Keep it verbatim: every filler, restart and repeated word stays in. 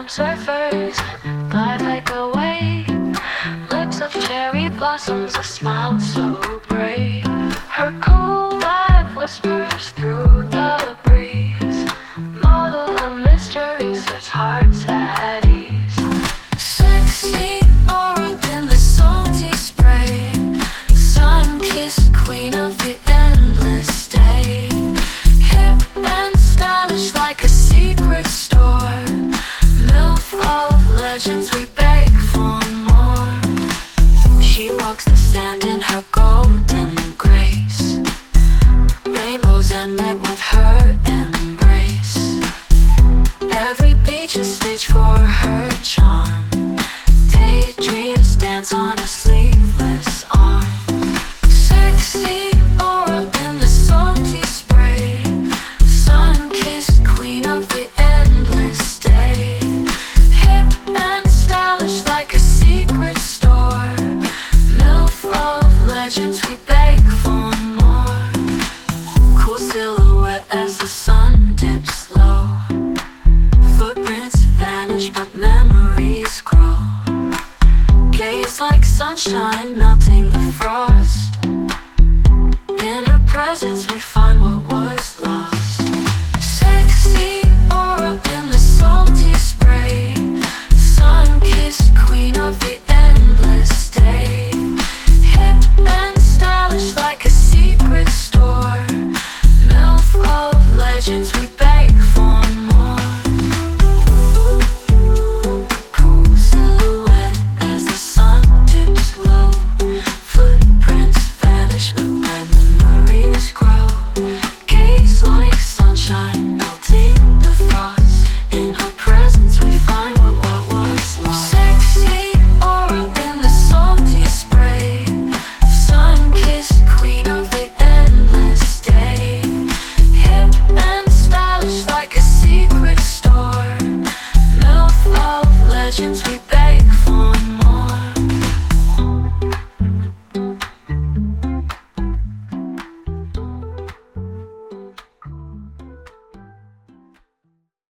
warm surfers glide like a wave. Lips of cherry blossoms, a smile so brave. Her cool laugh whispers through the breeze. Model of mysteries, such hearts at ease. Sexy aura in the salty spray. Sun-kissed queen of the endless day. Hip and stylish like a secret store. Milf of legends, we beg for more. She walks the sand in her golden grace. Rainbows end met with her embrace. Every beach is stage for her charm. Daydreams dance on a sleeveless arm. Sexy aura in the salty spray. Sun-kissed queen of the endless day. Hip and stylish like a secret store. Milf of legends, we beg for more. Cool silhouette as the sun dips low. Footprints vanish but memories grow. Gaze like sunshine melting the frost. In her presence we find what was lost. Sexy aura in the salty spray. Sun-kissed queen of the endless day. Hip and stylish like a secret store. Milf of legends, we beg for more. Cool silhouette as the sun dips low. Footprints vanish but memories grow. Gaze like sunshine melting the frost. In her presence we find what, what was lost. Sexy aura in the salty spray. Sun-kissed queen of the endless day. Hip and stylish like a secret store. Milf of legends, we